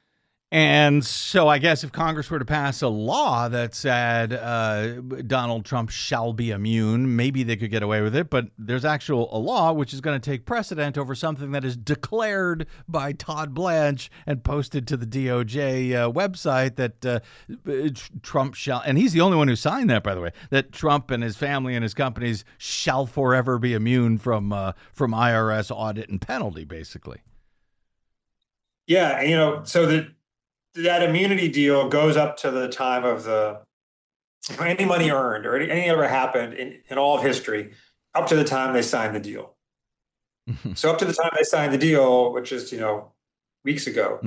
And so I guess if Congress were to pass a law that said Donald Trump shall be immune, maybe they could get away with it. But there's a law which is going to take precedent over something that is declared by Todd Blanche and posted to the DOJ website that Trump shall, and he's the only one who signed that, by the way, that Trump and his family and his companies shall forever be immune from IRS audit and penalty, basically. Yeah, so that immunity deal goes up to the time of any money earned or anything ever happened in all of history, up to the time they signed the deal. So up to the time they signed the deal, which is, weeks ago,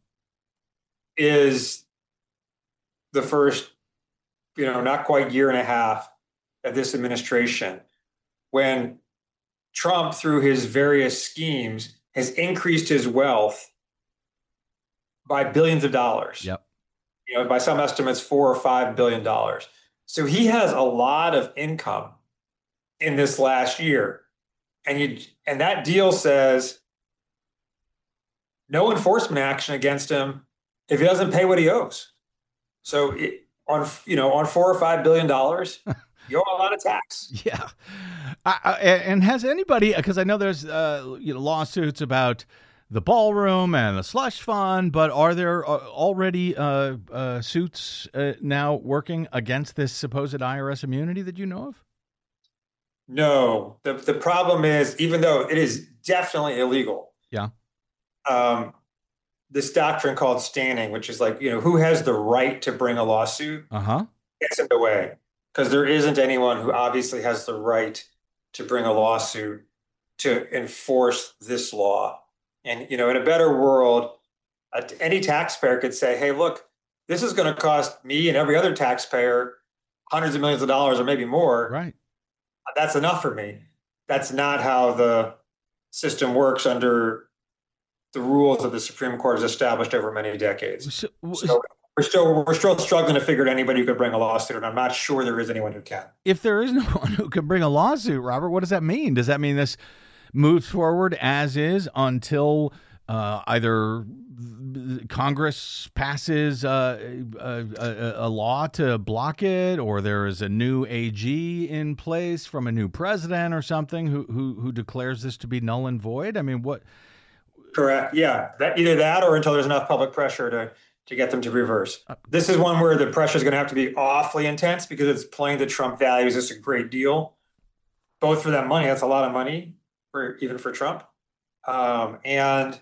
is the first, not quite year and a half of this administration, when Trump, through his various schemes, has increased his wealth by billions of dollars. Yep. By some estimates, $4 or $5 billion. So he has a lot of income in this last year. And that deal says no enforcement action against him if he doesn't pay what he owes. So on $4 or $5 billion, you owe a lot of tax. Yeah. And has anybody, because I know there's lawsuits about the ballroom and the slush fund, but are there already suits now working against this supposed IRS immunity that you know of? No. The problem is, even though it is definitely illegal, this doctrine called standing, which is like, who has the right to bring a lawsuit, gets in the way, because there isn't anyone who obviously has the right to bring a lawsuit to enforce this law. And, in a better world, any taxpayer could say, hey, look, this is going to cost me and every other taxpayer hundreds of millions of dollars or maybe more. Right. That's enough for me. That's not how the system works under the rules that the Supreme Court has established over many decades. So we're still struggling to figure out anybody who could bring a lawsuit, and I'm not sure there is anyone who can. If there is no one who can bring a lawsuit, Robert, what does that mean? Does that mean this moves forward as is until either Congress passes a law to block it, or there is a new AG in place from a new president or something who declares this to be null and void? I mean, what? Correct. Yeah, either that or until there's enough public pressure to get them to reverse. This is one where the pressure is going to have to be awfully intense, because it's plain that Trump values this a great deal, both for that money. That's a lot of money. Even for Trump. And,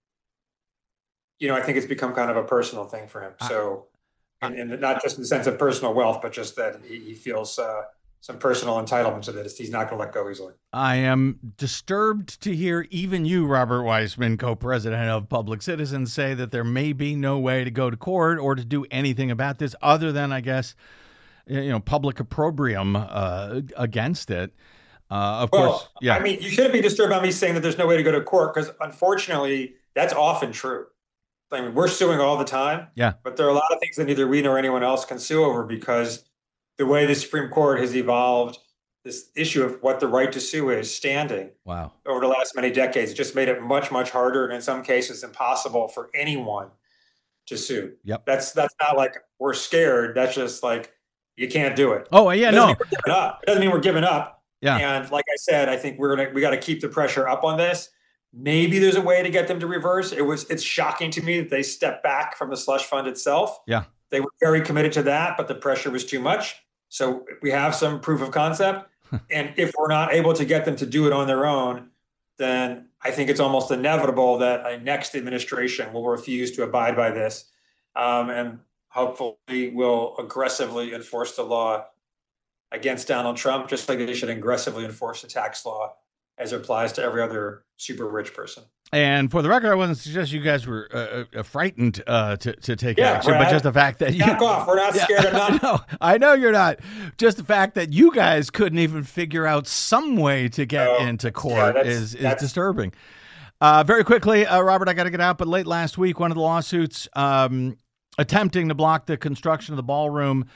I think it's become kind of a personal thing for him. So, and not just in the sense of personal wealth, but just that he feels some personal entitlement to this. He's not going to let go easily. I am disturbed to hear even you, Robert Weissman, co-president of Public Citizens, say that there may be no way to go to court or to do anything about this other than, I guess, public opprobrium against it. Of course, yeah. I mean, you shouldn't be disturbed by me saying that there's no way to go to court, because unfortunately, that's often true. I mean, we're suing all the time. Yeah. But there are a lot of things that neither we nor anyone else can sue over, because the way the Supreme Court has evolved this issue of what the right to sue is standing. Wow. Over the last many decades, just made it much, much harder, and in some cases impossible for anyone to sue. Yep. That's not like we're scared. That's just like, you can't do it. Oh, yeah, no. It doesn't mean we're giving up. Yeah. And like I said, I think we got to keep the pressure up on this. Maybe there's a way to get them to reverse. It's shocking to me that they stepped back from the slush fund itself. Yeah. They were very committed to that, but the pressure was too much. So we have some proof of concept. And if we're not able to get them to do it on their own, then I think it's almost inevitable that a next administration will refuse to abide by this, and hopefully will aggressively enforce the law against Donald Trump, just like they should aggressively enforce the tax law as it applies to every other super rich person. And for the record, I wasn't suggesting you guys were frightened to take action, but just the fact that you back off. We're not scared of nothing. I know you're not. Just the fact that you guys couldn't even figure out some way to get into court is disturbing. Very quickly, Robert, I got to get out, but late last week, one of the lawsuits attempting to block the construction of the ballroom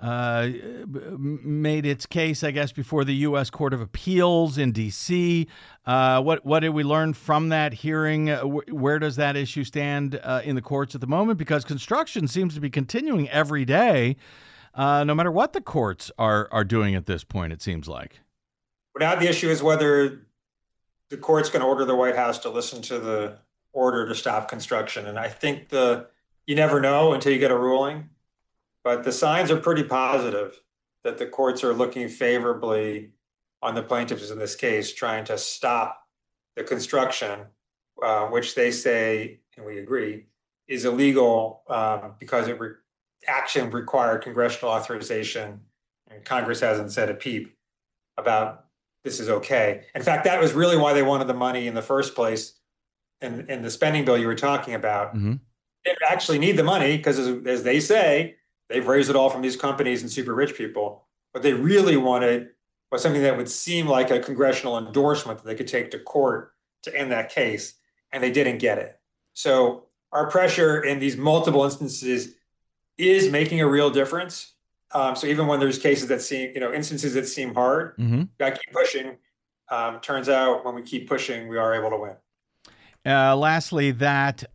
made its case, I guess, before the U.S. Court of Appeals in D.C. What did we learn from that hearing? Where does that issue stand in the courts at the moment? Because construction seems to be continuing every day, no matter what the courts are doing at this point, it seems like. But now the issue is whether the court's going to order the White House to listen to the order to stop construction. And I think you never know until you get a ruling. But the signs are pretty positive that the courts are looking favorably on the plaintiffs in this case, trying to stop the construction, which they say, and we agree, is illegal because action required congressional authorization, and Congress hasn't said a peep about this is okay. In fact, that was really why they wanted the money in the first place in the spending bill you were talking about. Mm-hmm. They actually need the money because, as they say, they've raised it all from these companies and super rich people. What they really wanted was something that would seem like a congressional endorsement that they could take to court to end that case, and they didn't get it. So our pressure in these multiple instances is making a real difference. So even when there's cases that seem, instances that seem hard, gotta keep pushing. Turns out when we keep pushing, we are able to win. Lastly, that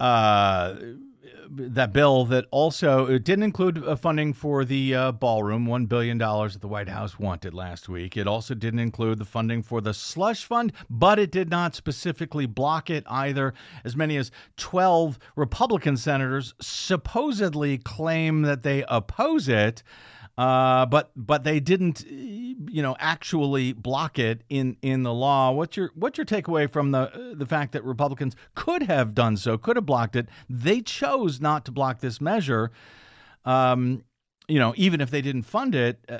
bill that also didn't include funding for the ballroom, $1 billion that the White House wanted last week. It also didn't include the funding for the slush fund, but it did not specifically block it either. As many as 12 Republican senators supposedly claim that they oppose it. But they didn't, actually block it in the law. What's your takeaway from the fact that Republicans could have done so, could have blocked it? They chose not to block this measure. Even if they didn't fund it,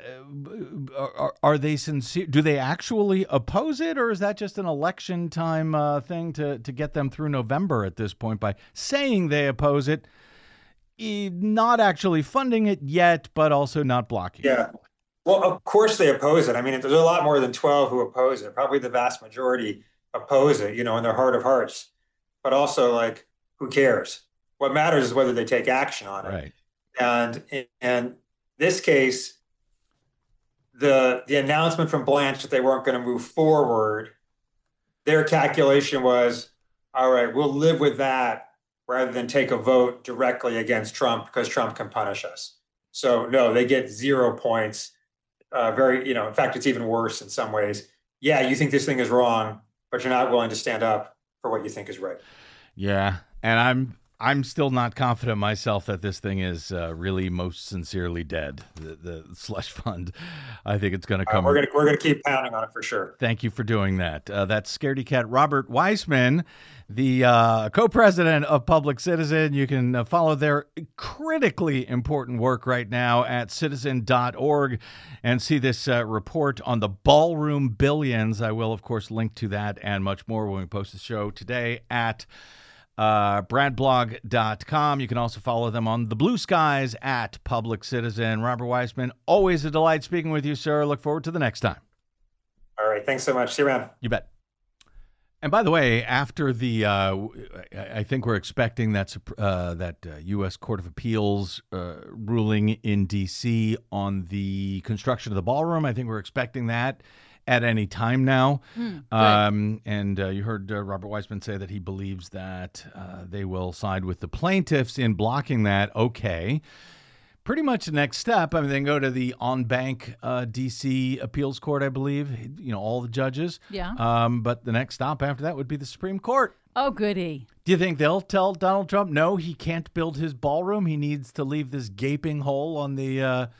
are they sincere? Do they actually oppose it, or is that just an election time thing to get them through November at this point by saying they oppose it? Not actually funding it yet, but also not blocking it. Yeah. Well, of course they oppose it. I mean, there's a lot more than 12 who oppose it. Probably the vast majority oppose it, in their heart of hearts. But also, who cares? What matters is whether they take action on it. Right. And in this case, the announcement from Blanche that they weren't going to move forward, their calculation was, all right, we'll live with that, rather than take a vote directly against Trump because Trump can punish us. So no, they get 0 points. In fact, it's even worse in some ways. Yeah, you think this thing is wrong, but you're not willing to stand up for what you think is right. Yeah, and I'm still not confident myself that this thing is really most sincerely dead. The slush fund, I think it's going to come. We're going to keep pounding on it for sure. Thank you for doing that. That's Scaredy Cat Robert Weissman, the co-president of Public Citizen. You can follow their critically important work right now at citizen.org and see this report on the ballroom billions. I will, of course, link to that and much more when we post the show today at bradblog.com. You can also follow them on the blue skies at Public Citizen. Robert Weissman, always a delight speaking with you, sir. Look forward to the next time. All right. Thanks so much. See you around. You bet. And by the way, after the, I think we're expecting that U.S. Court of Appeals ruling in D.C. on the construction of the ballroom. I think we're expecting that at any time now. And you heard Robert Weissman say that he believes that they will side with the plaintiffs in blocking that. Okay. Pretty much the next step, I mean, they go to the en-banc D.C. appeals court, I believe, all the judges. Yeah. But the next stop after that would be the Supreme Court. Oh, goody. Do you think they'll tell Donald Trump, no, he can't build his ballroom? He needs to leave this gaping hole on the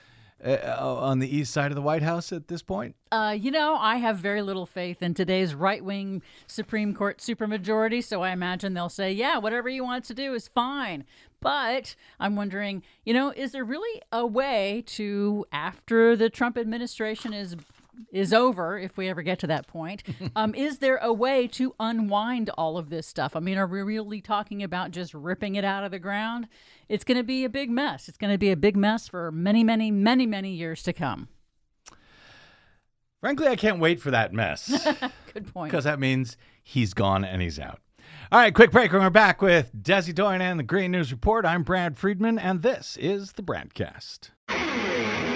east side of the White House at this point? I have very little faith in today's right-wing Supreme Court supermajority, so I imagine they'll say, yeah, whatever you want to do is fine. But I'm wondering, is there really a way to, after the Trump administration is over, if we ever get to that point, is there a way to unwind all of this stuff? I mean, are we really talking about just ripping it out of the ground? It's going to be a big mess. It's going to be a big mess for many, many, many, many years to come. Frankly, I can't wait for that mess. Good point. Because that means he's gone and he's out. All right, quick break. We're back with Desi Doyen and the Green News Report. I'm Brad Friedman, and this is the Bradcast.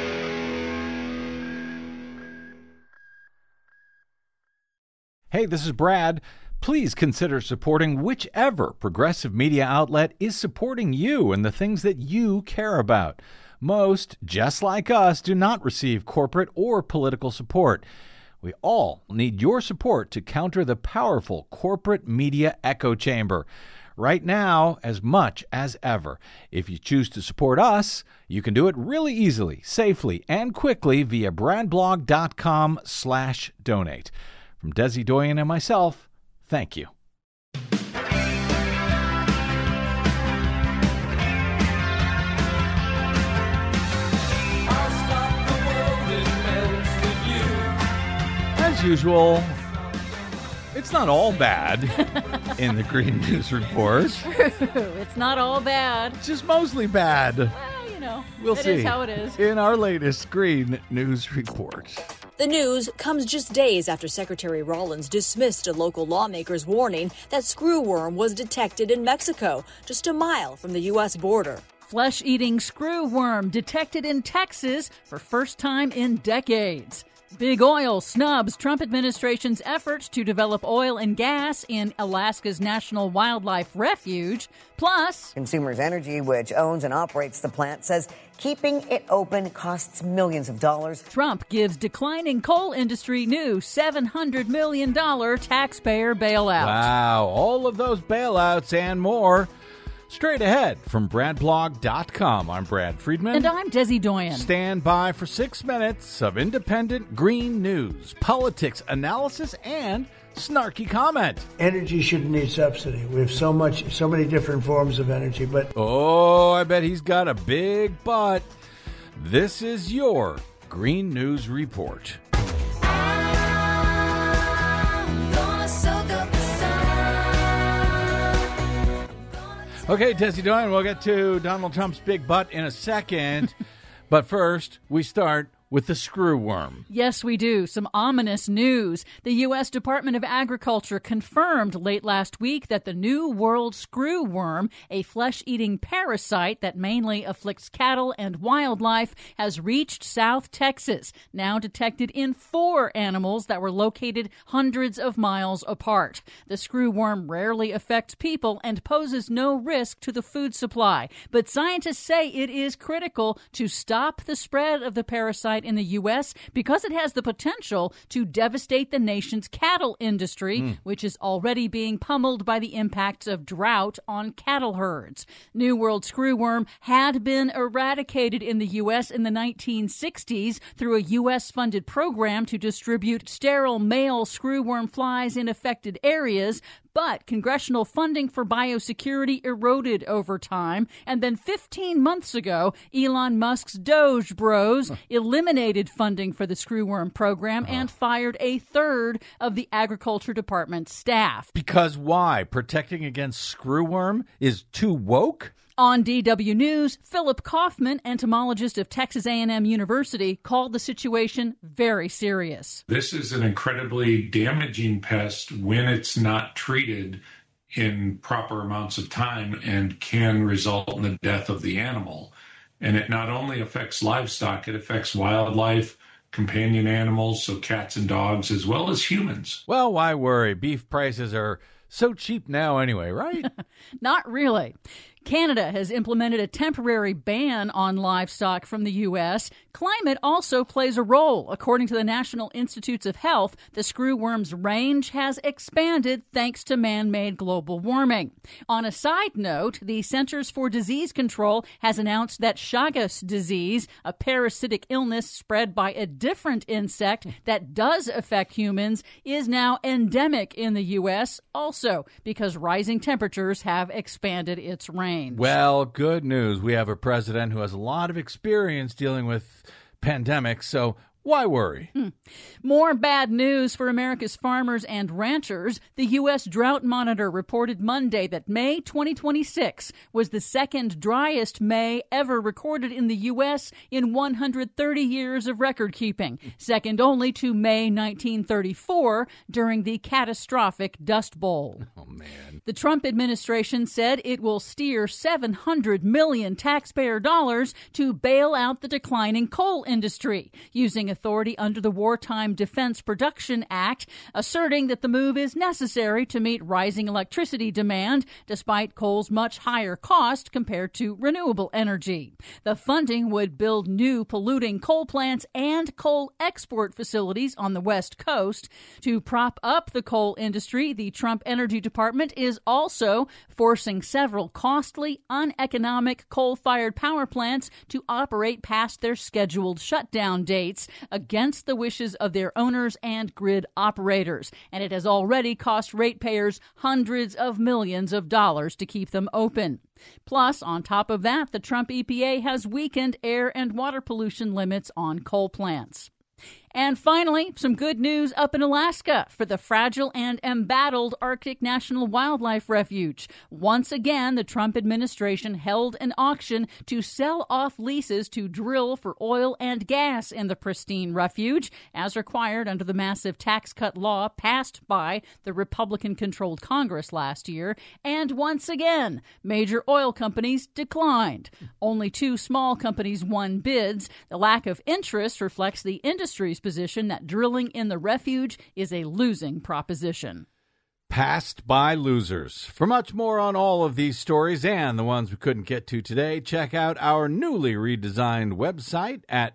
Hey, this is Brad. Please consider supporting whichever progressive media outlet is supporting you and the things that you care about. Most, just like us, do not receive corporate or political support. We all need your support to counter the powerful corporate media echo chamber. Right now, as much as ever. If you choose to support us, you can do it really easily, safely, and quickly via bradblog.com/donate. From Desi Doyen and myself, thank you. As usual, it's not all bad in the Green News Report. True. It's not all bad. It's just mostly bad. Well, you know, we'll see. It is how it is. In our latest Green News Report. The news comes just days after Secretary Rollins dismissed a local lawmaker's warning that screwworm was detected in Mexico, just a mile from the U.S. border. Flesh-eating screwworm detected in Texas for first time in decades. Big Oil snubs Trump administration's efforts to develop oil and gas in Alaska's National Wildlife Refuge. Plus, Consumers Energy, which owns and operates the plant, says keeping it open costs millions of dollars. Trump gives declining coal industry new $700 million taxpayer bailout. Wow, all of those bailouts and more. Straight ahead from bradblog.com. I'm Brad Friedman. And I'm Desi Doyen. Stand by for 6 minutes of independent green news, politics, analysis, and snarky comment. Energy shouldn't need subsidy. We have so many different forms of energy, but... Oh, I bet he's got a big butt. This is your Green News Report. Okay, Desi Doyen, we'll get to Donald Trump's big butt in a second. But first, we start with the screwworm. Yes, we do. Some ominous news. The U.S. Department of Agriculture confirmed late last week that the New World screwworm, a flesh-eating parasite that mainly afflicts cattle and wildlife, has reached South Texas, now detected in 4 animals that were located hundreds of miles apart. The screwworm rarely affects people and poses no risk to the food supply, but scientists say it is critical to stop the spread of the parasite in the U.S. because it has the potential to devastate the nation's cattle industry, which is already being pummeled by the impacts of drought on cattle herds. New World screwworm had been eradicated in the U.S. in the 1960s through a U.S.-funded program to distribute sterile male screwworm flies in affected areas, but congressional funding for biosecurity eroded over time. And then 15 months ago, Elon Musk's Doge Bros eliminated funding for the screwworm program and fired a third of the Agriculture Department's staff. Because why? Protecting against screwworm is too woke? On DW News, Philip Kaufman, entomologist of Texas A&M University, called the situation very serious. This is an incredibly damaging pest when it's not treated in proper amounts of time and can result in the death of the animal. And it not only affects livestock, it affects wildlife, companion animals, so cats and dogs, as well as humans. Well, why worry? Beef prices are so cheap now anyway, right? Not really. Canada has implemented a temporary ban on livestock from the U.S. Climate also plays a role. According to the National Institutes of Health, the screwworm's range has expanded thanks to man-made global warming. On a side note, the Centers for Disease Control has announced that Chagas disease, a parasitic illness spread by a different insect that does affect humans, is now endemic in the U.S. also because rising temperatures have expanded its range. Well, good news. We have a president who has a lot of experience dealing with pandemics, so why worry? More bad news for America's farmers and ranchers. The U.S. Drought Monitor reported Monday that May 2026 was the second driest May ever recorded in the U.S. in 130 years of record keeping, second only to May 1934 during the catastrophic Dust Bowl. Oh, man. The Trump administration said it will steer $700 million taxpayer dollars to bail out the declining coal industry, using authority under the Wartime Defense Production Act, asserting that the move is necessary to meet rising electricity demand, despite coal's much higher cost compared to renewable energy. The funding would build new polluting coal plants and coal export facilities on the West Coast. To prop up the coal industry, the Trump Energy Department is also forcing several costly, uneconomic coal-fired power plants to operate past their scheduled shutdown dates against the wishes of their owners and grid operators. And it has already cost ratepayers hundreds of millions of dollars to keep them open. Plus, on top of that, the Trump EPA has weakened air and water pollution limits on coal plants. And finally, some good news up in Alaska for the fragile and embattled Arctic National Wildlife Refuge. Once again, the Trump administration held an auction to sell off leases to drill for oil and gas in the pristine refuge, as required under the massive tax cut law passed by the Republican-controlled Congress last year. And once again, major oil companies declined. Only 2 small companies won bids. The lack of interest reflects the industry's position that drilling in the refuge is a losing proposition. Passed by losers. For much more on all of these stories and the ones we couldn't get to today, check out our newly redesigned website at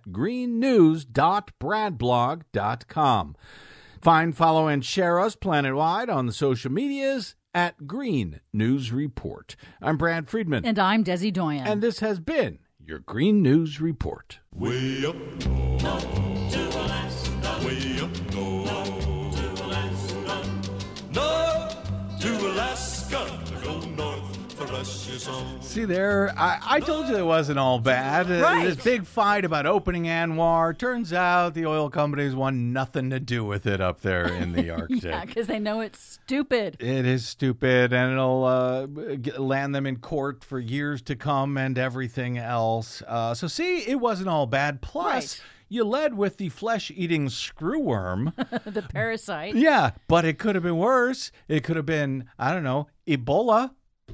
greennews.bradblog.com. Find, follow, and share us planet-wide on the social medias at Green News Report. I'm Brad Friedman. And I'm Desi Doyen. And this has been your Green News Report. Way up north to Alaska. Way up north to Alaska. North to Alaska. Go north for Russia's own. See there, I told you it wasn't all bad. Right. This big fight about opening ANWR. Turns out the oil companies want nothing to do with it up there in the Arctic. Yeah, because they know it's stupid. It is stupid, and it'll land them in court for years to come and everything else. So see, it wasn't all bad. Plus, Right. You led with the flesh-eating screwworm. The parasite. Yeah, but it could have been worse. It could have been, I don't know, Ebola.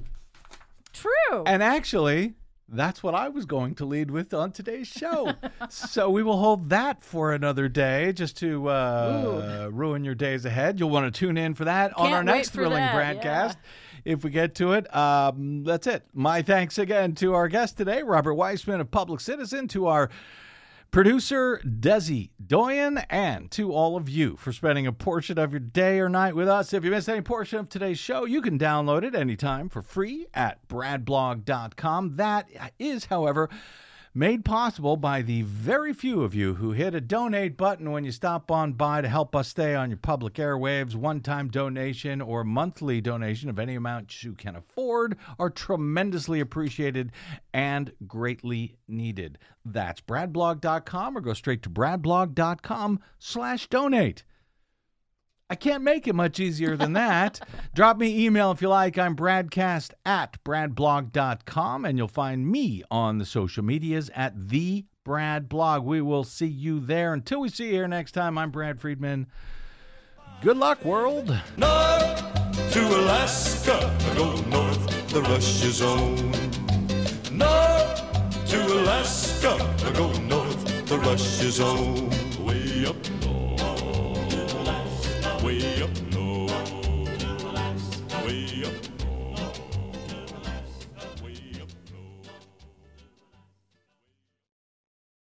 True. And actually, that's what I was going to lead with on today's show. So we will hold that for another day just to ruin your days ahead. You'll want to tune in for that on our next thrilling broadcast. If we get to it, that's it. My thanks again to our guest today, Robert Weissman of Public Citizen, to our producer, Desi Doyen, and to all of you for spending a portion of your day or night with us. If you missed any portion of today's show, you can download it anytime for free at bradblog.com. That is, however, made possible by the very few of you who hit a donate button when you stop on by to help us stay on your public airwaves. One-time donation or monthly donation of any amount you can afford are tremendously appreciated and greatly needed. That's bradblog.com, or go straight to bradblog.com/donate. I can't make it much easier than that. Drop me email if you like. I'm bradcast@bradblog.com, and you'll find me on the social medias at The Brad Blog. We will see you there. Until we see you here next time, I'm Brad Friedman. Good luck, world. North to Alaska. Go north, the Russia's own. North to Alaska. Go north, the Russia's own. Way up north. Way up